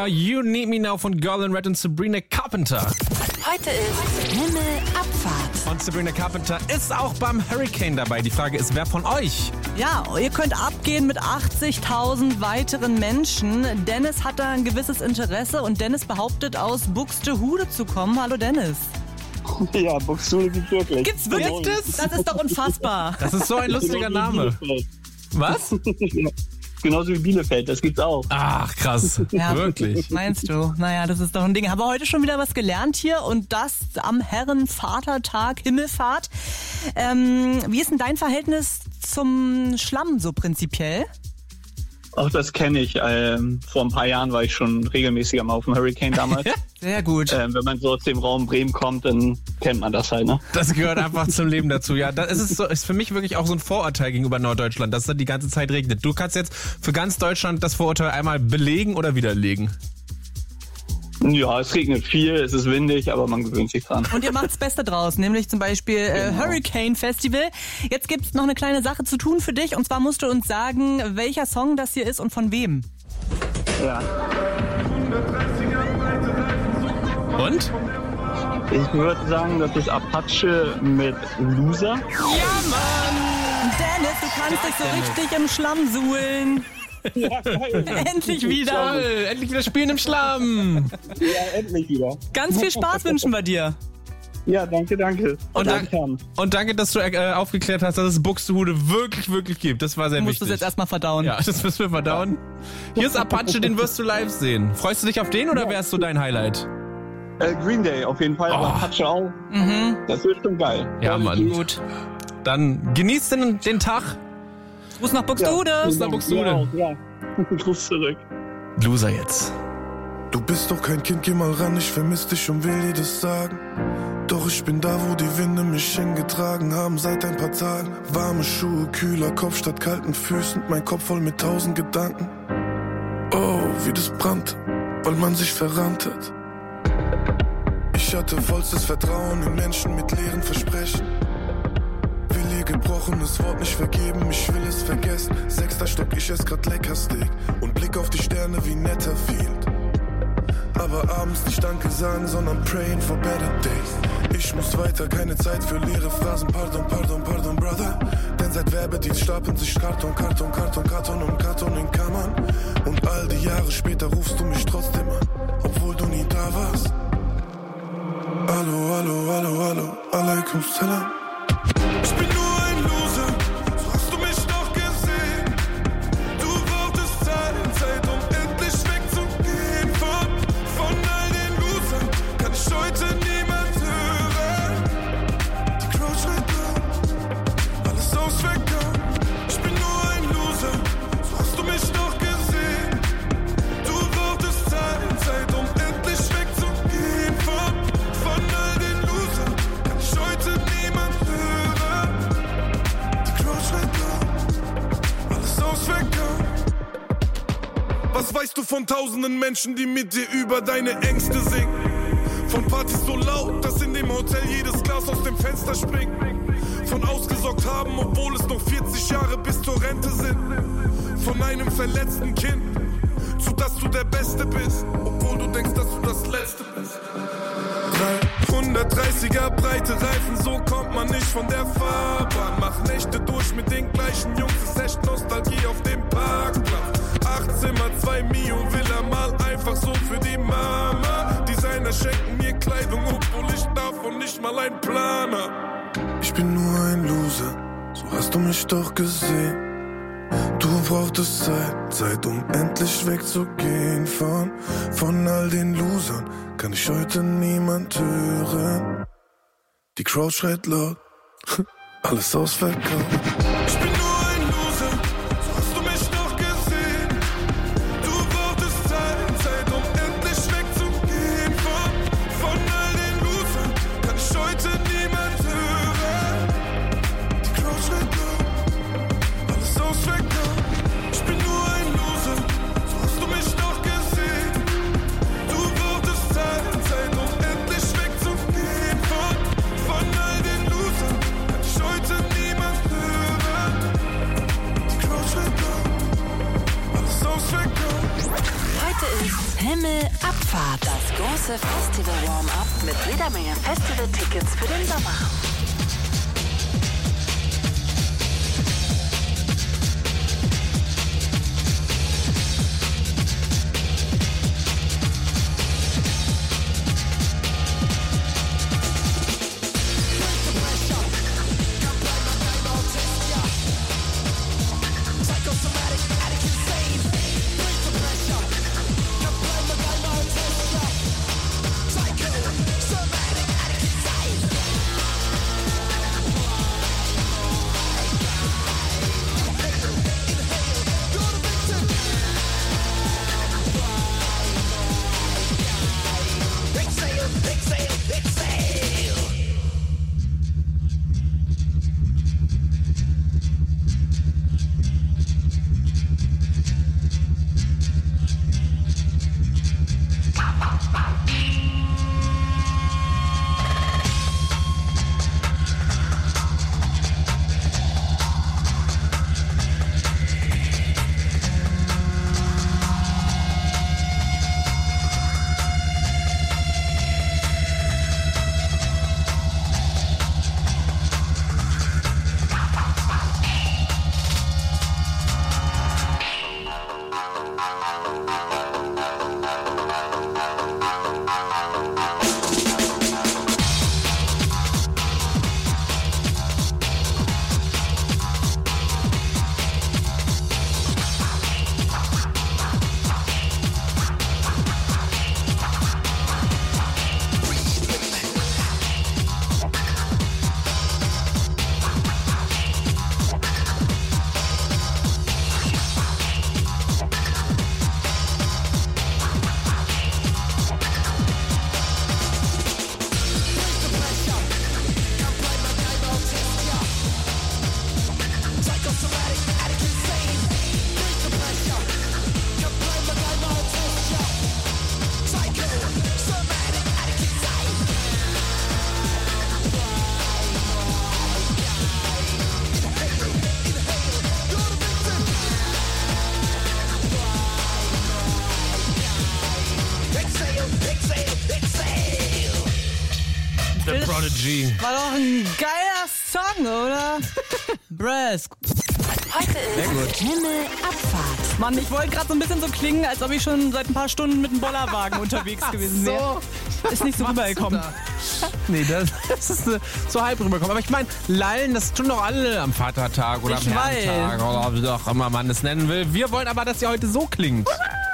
Loser, You Need Me Now von Girl in Red und Sabrina Carpenter. Heute ist Himmelabfahrt. Und Sabrina Carpenter ist auch beim Hurricane dabei. Die Frage ist, wer von euch? Ja, ihr könnt abgehen mit achtzigtausend weiteren Menschen. Dennis hat da ein gewisses Interesse und Dennis behauptet, aus Buxtehude zu kommen. Hallo Dennis. Ja, Buxtehude gibt's wirklich. Gibt's wirklich? Das ist doch unfassbar. Das ist so ein lustiger Name. Was? Genauso wie Bielefeld, das gibt's auch. Ach, krass. Ja, wirklich. Meinst du? Naja, das ist doch ein Ding. Haben wir heute schon wieder was gelernt hier und das am Herrenvatertag, Himmelfahrt. Ähm, wie ist denn dein Verhältnis zum Schlamm so prinzipiell? Auch das kenne ich. Ähm, vor ein paar Jahren war ich schon regelmäßig am auf dem Hurricane damals. Sehr gut. Ähm, wenn man so aus dem Raum Bremen kommt, dann kennt man das halt, ne? Das gehört einfach zum Leben dazu, ja. Das ist, so, ist für mich wirklich auch so ein Vorurteil gegenüber Norddeutschland, dass es die ganze Zeit regnet. Du kannst jetzt für ganz Deutschland das Vorurteil einmal belegen oder widerlegen. Ja, es regnet viel, es ist windig, aber man gewöhnt sich dran. Und ihr macht das Beste draus, nämlich zum Beispiel äh, genau. Hurricane Festival. Jetzt gibt's noch eine kleine Sache zu tun für dich und zwar musst du uns sagen, welcher Song das hier ist und von wem. Ja. Und? Ich würde sagen, das ist Apache mit Loser. Ja, Mann! Dennis, du kannst dich so richtig im Schlamm suhlen. Ja, geil. Endlich wieder. Toll, endlich wieder spielen im Schlamm. Ja, endlich wieder. Ganz viel Spaß wünschen wir dir. Ja, danke, danke. Und, dank, und danke, dass du äh, aufgeklärt hast, dass es Buxtehude wirklich, wirklich gibt. Das war sehr du wichtig. Du musst es jetzt erstmal verdauen. Ja, das müssen wir verdauen. Hier ist Apache, den wirst du live sehen. Freust du dich auf den oder ja. wärst du dein Highlight? Äh, Green Day auf jeden Fall, aber oh. Apache auch. Mhm. Das wird schon geil. Ja, Mann. Gut. Dann genießt den, den Tag. Gruß nach Buxtehude. Ja, Gruß nach Buxtehude. Ja, ja. Gruß zurück. Loser jetzt. Du bist doch kein Kind, geh mal ran, ich vermiss dich und will dir das sagen. Doch ich bin da, wo die Winde mich hingetragen haben seit ein paar Tagen. Warme Schuhe, kühler Kopf statt kalten Füßen, mein Kopf voll mit tausend Gedanken. Oh, wie das brannt, weil man sich verrannt hat. Ich hatte vollstes Vertrauen in Menschen mit leeren Versprechen. Will ihr gebrochenes Wort nicht vergeben, ich will es vergessen. Sechster Stock, ich ess grad Leckersteak und blick auf die Sterne wie Netterfield. Aber abends nicht Danke sagen, sondern praying for better days. Ich muss weiter, keine Zeit für leere Phrasen. Pardon, pardon, pardon, brother. Denn seit Werbedienst stapeln sich Karton, Karton, Karton, Karton und Karton in Kammern. Und all die Jahre später rufst du mich trotzdem an, obwohl du nie da warst. Hallo, hallo, hallo, hallo, alaikum salam. Ich bin nur ein Loser, so hast du mich doch gesehen. Du brauchtest Zeit, Zeit, um endlich wegzugehen. Von, von all den Losern kann ich heute niemand hören. Die Crowd schreit laut, alles ausverkauft. Ich bin nur ein Loser, so hast du mich doch gesehen. Du brauchtest Zeit, Zeit, um endlich wegzugehen. Von, von all den Losern kann ich heute niemand hören. Die Crowd schreit laut, alles ausverkauft. Was weißt du von tausenden Menschen, die mit dir über deine Ängste singen? Von Partys so laut, dass in dem Hotel jedes Glas aus dem Fenster springt. Von ausgesorgt haben, obwohl es noch vierzig Jahre bis zur Rente sind. Von einem verletzten Kind, zu dass du der Beste bist, obwohl du denkst, dass du das Letzte bist. hundertdreißiger breite Reifen, so kommt man nicht von der Fahrbahn. Mach Nächte durch mit den gleichen Jungs, ist echt Nostalgie auf dem Parkplatz. Acht Zimmer, zwei Mio, Villa, mal einfach so für die Mama. Designer schenken mir Kleidung, obwohl ich davon nicht mal ein Planer. Ich bin nur ein Loser, so hast du mich doch gesehen. Du brauchtest Zeit, Zeit, um endlich wegzugehen. Von, von all den Losern kann ich heute niemand hören. Die Crowd schreit laut, alles ausverkauft. Ich bin nur ein Loser, so hast du mich doch gesehen. Du brauchtest Zeit, Zeit, um endlich wegzugehen. Von, von all den Losern kann ich heute niemand hören. Die Crowd schreit laut, alles ausverkauft. Ich bin nur ein Loser, so hast du mich doch gesehen. Du brauchtest Zeit, Zeit, um endlich wegzugehen. Von, von all den Losern kann ich heute niemand hören. große Festival-Warm-Up mit jeder Menge Festival-Tickets für den Sommer. Prodigy. War doch ein geiler Song, oder? Brass. Heute ist Himmelabfahrt. Mann, ich wollte gerade so ein bisschen so klingen, als ob ich schon seit ein paar Stunden mit einem Bollerwagen unterwegs gewesen wäre. So. Ist nicht so rübergekommen. Nee, das, das ist äh, so halb rübergekommen. Aber ich meine, lallen, das tun doch alle am Vatertag oder Ich am weiß. Herrentag oder wie auch immer man es nennen will. Wir wollen aber, dass ihr heute so klingt.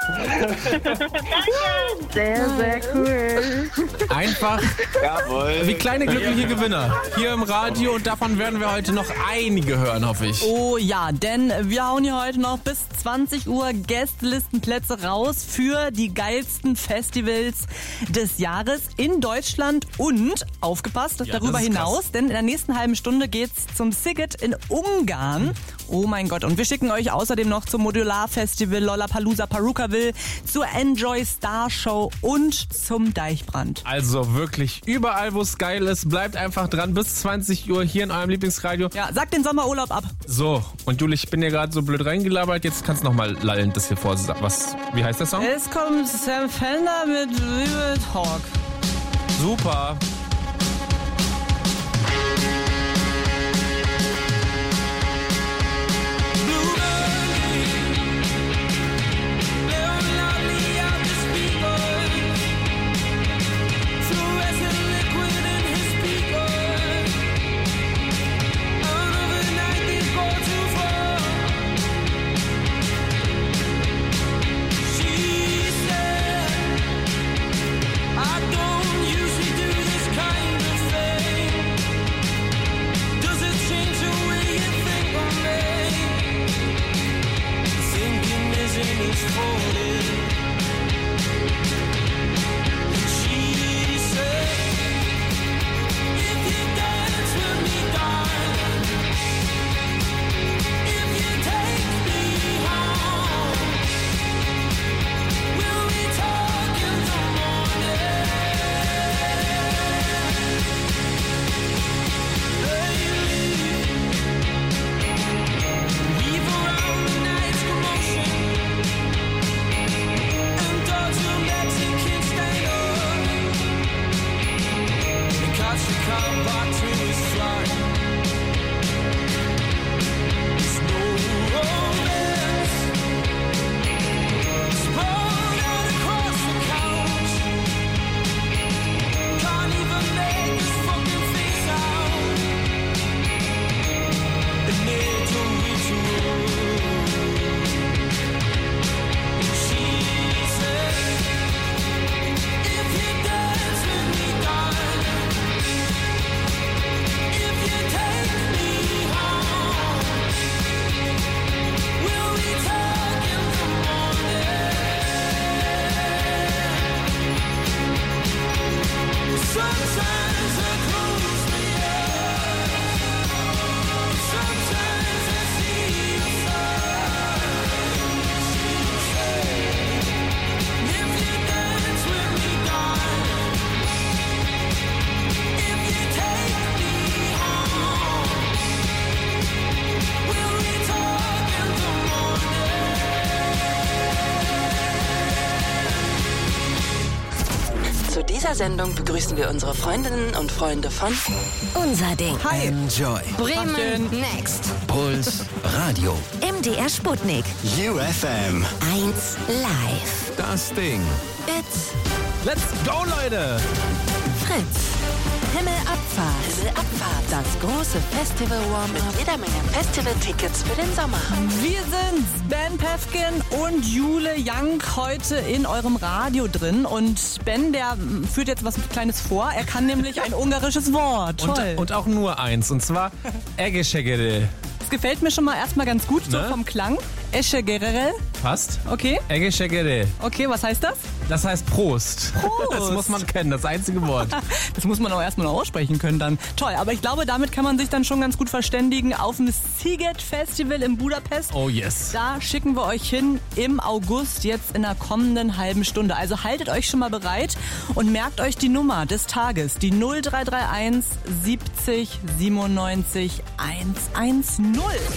Sehr, sehr cool. Einfach Jawohl. wie kleine glückliche Gewinner hier im Radio und davon werden wir heute noch einige hören, hoffe ich. Oh ja, denn wir hauen hier heute noch bis zwanzig Uhr Gästelistenplätze raus für die geilsten Festivals des Jahres in Deutschland und, aufgepasst, Ja, darüber das ist hinaus, krass. denn in der nächsten halben Stunde geht's zum Siget in Ungarn. Oh mein Gott, und wir schicken euch außerdem noch zum Modular-Festival Lollapalooza Perukaville, zur Enjoy Star Show und zum Deichbrand. Also wirklich überall, wo es geil ist, bleibt einfach dran bis zwanzig Uhr hier in eurem Lieblingsradio. Ja, sagt den Sommerurlaub ab. So, und Juli, ich bin dir gerade so blöd reingelabert, jetzt kannst du nochmal lallend das hier vor. Was, wie heißt der Song? Es kommt Sam Fender mit Real Talk. Super. jeder Sendung begrüßen wir unsere Freundinnen und Freunde von Unser Ding. Hi. Enjoy. Bremen Tachchen. Next. Puls Radio. M D R Sputnik. U F M. eins live. Das Ding. It's Let's go, Leute! Fritz. Himmelabfahrt. Himmelabfahrt. Das große Festival-Warm mit jeder Menge Festival-Tickets für den Sommer. Wir sind Ben Pefken und Jule Young heute in eurem Radio drin. Und Ben, der führt jetzt was Kleines vor. Er kann nämlich ein ungarisches Wort. Toll. Und, und auch nur eins, und zwar Eggeschegere. Das gefällt mir schon mal erstmal ganz gut, so Ne? vom Klang. Eschegerere. Passt? Okay. Eggeschegere. Okay, was heißt das? Das heißt Prost. Prost. Das muss man kennen, das einzige Wort. Das muss man auch erstmal noch aussprechen können dann. Toll, aber ich glaube, damit kann man sich dann schon ganz gut verständigen auf dem Sziget Festival in Budapest. Oh yes. Da schicken wir euch hin im August, jetzt in der kommenden halben Stunde. Also haltet euch schon mal bereit und merkt euch die Nummer des Tages, die null drei drei eins siebzig siebenundneunzig hundertzehn.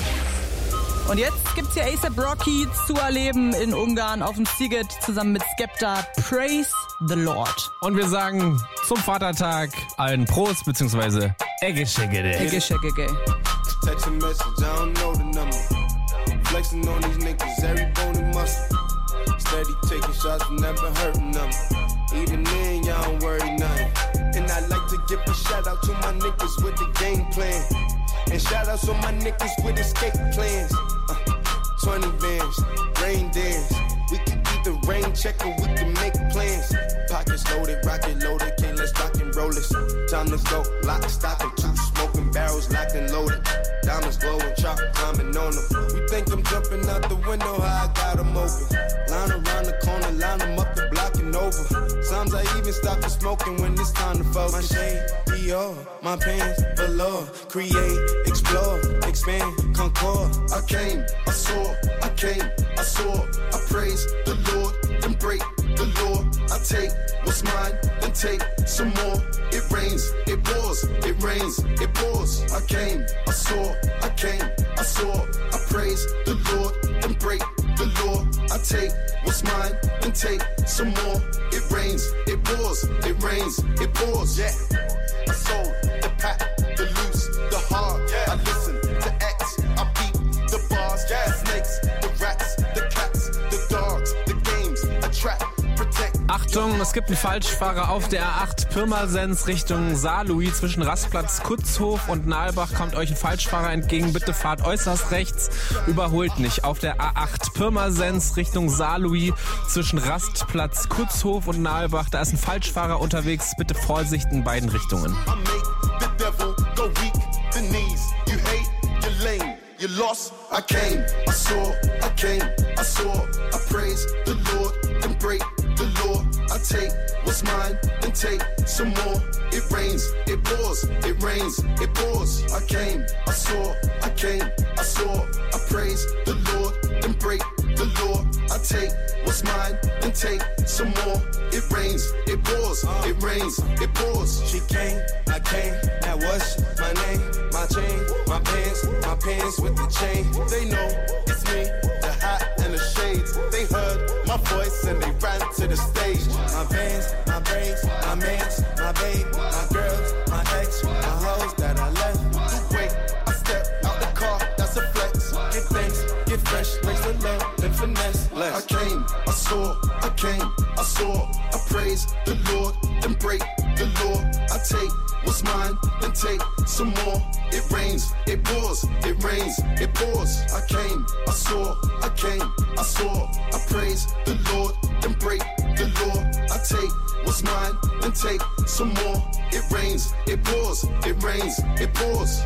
Und jetzt gibt's hier A$AP Rocky zu erleben in Ungarn auf dem Sziget zusammen mit Skepta. Praise the Lord. Und wir sagen zum Vatertag allen Prost bzw. Eggeschegere. Eggeschegere. Text a message, I don't know the number. Flexing on these niggas, every bone and muscle. Steady taking shots, never hurting them. Even then, y'all don't worry nothing. And I like to give a shout out to my niggas with the game plan. And shout outs on my niggas with escape plans. Uh, twenty bands, rain dance. We can either rain check or we can make plans. Pockets loaded, rocket loaded, can't let's rock and roll this. Time to go, lock, stock, and two smoking barrels locked and loaded. Diamonds glowing, chop climbing on them. We think I'm jumping out the window, how I got them open. Line around the corner, line them up the block and over. Sometimes I even stop the smoking when it's time to focus. My shade, Dior, my pants, below. Create, explore, expand, concord. I came, I saw, I came, I saw. I praise the Lord and break the law. I take what's mine and take some more. It rains, it pours, it rains, it pours. I came, I saw, I came, I saw. I praise the Lord and break the law. I take what's mine and take some more. It rains, it pours, it rains, it pours. Yeah, I sold the pack, the loose, the hard. Yeah, I listen to X, I beat the bars. Yeah, the snakes, the rats, the cats, the dogs, the games, I trap, protect. Achtung, es gibt einen Falschfahrer auf der A acht Pirmasens Richtung Saarlouis. Zwischen Rastplatz Kutzhof und Nalbach kommt euch ein Falschfahrer entgegen. Bitte fahrt äußerst rechts, überholt nicht. Auf der A acht Pirmasens Richtung Saarlouis zwischen Rastplatz Kutzhof und Nalbach. Da ist ein Falschfahrer unterwegs. Bitte Vorsicht in beiden Richtungen. I make the devil go weak, the knees. You hate, you're lame, you lost. I came, I saw, I came, I saw. I praise the Lord and break the law. I take what's mine and take some more. It rains, it pours, it rains, it pours. I came, I saw, I came, I saw. I praise the Lord and break the law. I take what's mine and take some more. It rains, it pours, it rains, it pours. She came, I came, that was my name, my chain, my pants, my pants with the chain. They know it's me, the hat and the shades. They heard my voice and they ran to the stage. My veins, my braids, my mans, my babe, my girls, my ex, my hoes that I left. Too quick, I step out the car, that's a flex. Get thanks, get fresh, raise the love, then finesse. Less. I came, I saw, I came, I saw. I praise the Lord and break the law. I take what's mine and take some more. It rains, it pours, it rains, it pours. I came, I saw, I came, I saw. I praise the Lord and break the law. I take what's mine and take some more. It rains, it pours, it rains, it pours.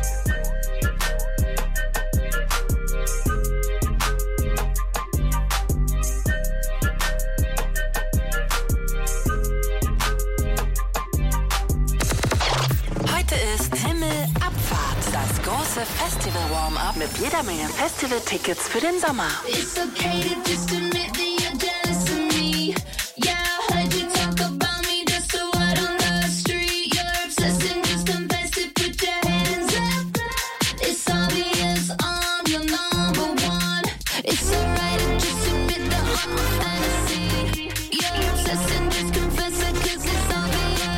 Heute ist Himmelabfahrt. Das große Festival-Warm-Up mit jeder Menge Festival-Tickets für den Sommer. It's okay to just admit that you're jealous of me. Yeah, I heard you talk about me just so out on the street. You're obsessed and just confess it, put your hands up. It's obvious I'm your number one. It's alright to just admit that I'm a fantasy. You're obsessed and just confess it, cause it's obvious.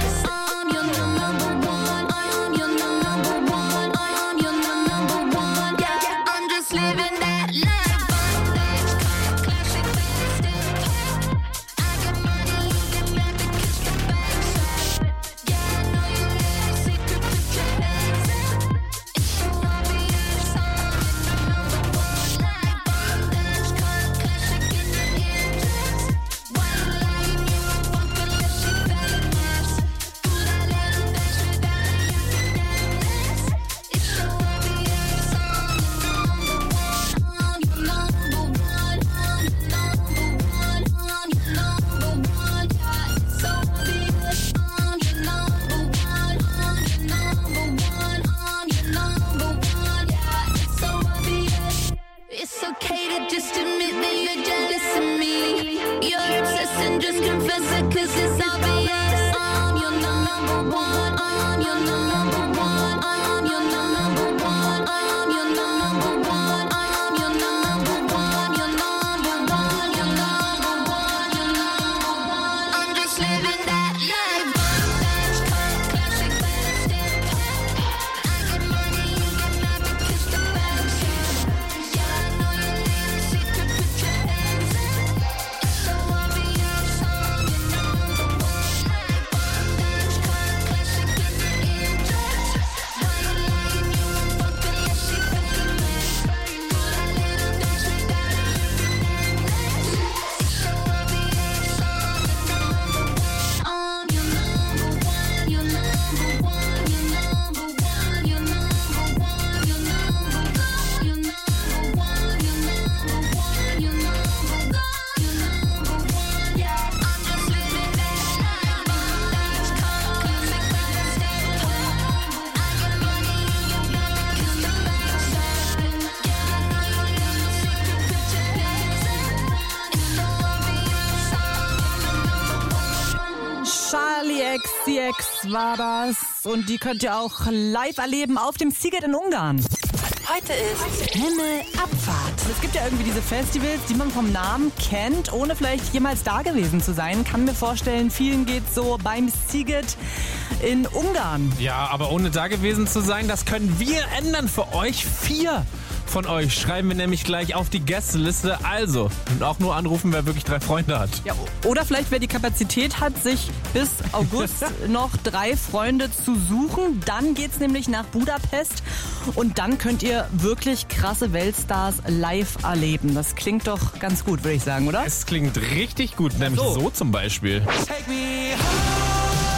X war das. Und die könnt ihr auch live erleben auf dem Sziget in Ungarn. Heute ist Himmelabfahrt. Es gibt ja irgendwie diese Festivals, die man vom Namen kennt, ohne vielleicht jemals da gewesen zu sein. Kann mir vorstellen, vielen geht's so beim Sziget in Ungarn. Ja, aber ohne da gewesen zu sein, das können wir ändern für euch. Vier von euch schreiben wir nämlich gleich auf die Gästeliste. Also, und auch nur anrufen, wer wirklich drei Freunde hat. Ja, oder vielleicht, wer die Kapazität hat, sich bis August noch drei Freunde zu suchen. Dann geht's nämlich nach Budapest und dann könnt ihr wirklich krasse Weltstars live erleben. Das klingt doch ganz gut, würde ich sagen, oder? Es klingt richtig gut, nämlich so, so zum Beispiel. Take me home.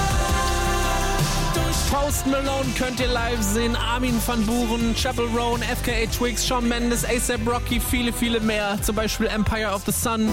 Post Malone könnt ihr live sehen, Armin van Buuren, Chappell Roan, F K A Twigs, Shawn Mendes, A$AP Rocky, viele, viele mehr. Zum Beispiel Empire of the Sun.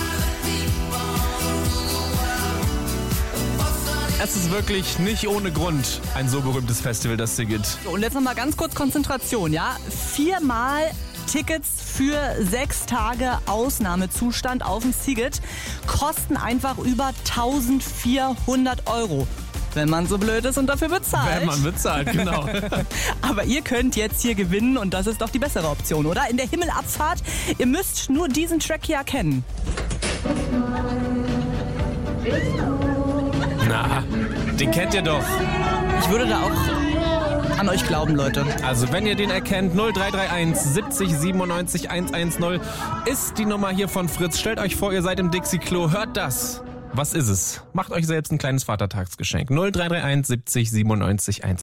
Es ist wirklich nicht ohne Grund ein so berühmtes Festival, das Sziget. So, und jetzt nochmal ganz kurz Konzentration, ja? Viermal Tickets für sechs Tage Ausnahmezustand auf dem Sziget kosten einfach über eintausendvierhundert Euro. Wenn man so blöd ist und dafür bezahlt. Wenn man bezahlt, genau. Aber ihr könnt jetzt hier gewinnen und das ist doch die bessere Option, oder? In der Himmelabfahrt, ihr müsst nur diesen Track hier erkennen. Na, den kennt ihr doch. Ich würde da auch an euch glauben, Leute. Also wenn ihr den erkennt, null drei drei eins siebzig siebenundneunzig hundertzehn ist die Nummer hier von Fritz. Stellt euch vor, ihr seid im Dixie-Klo, hört das. Was ist es? Macht euch selbst ein kleines Vatertagsgeschenk. null drei drei eins siebzig siebenundneunzig hundertzehn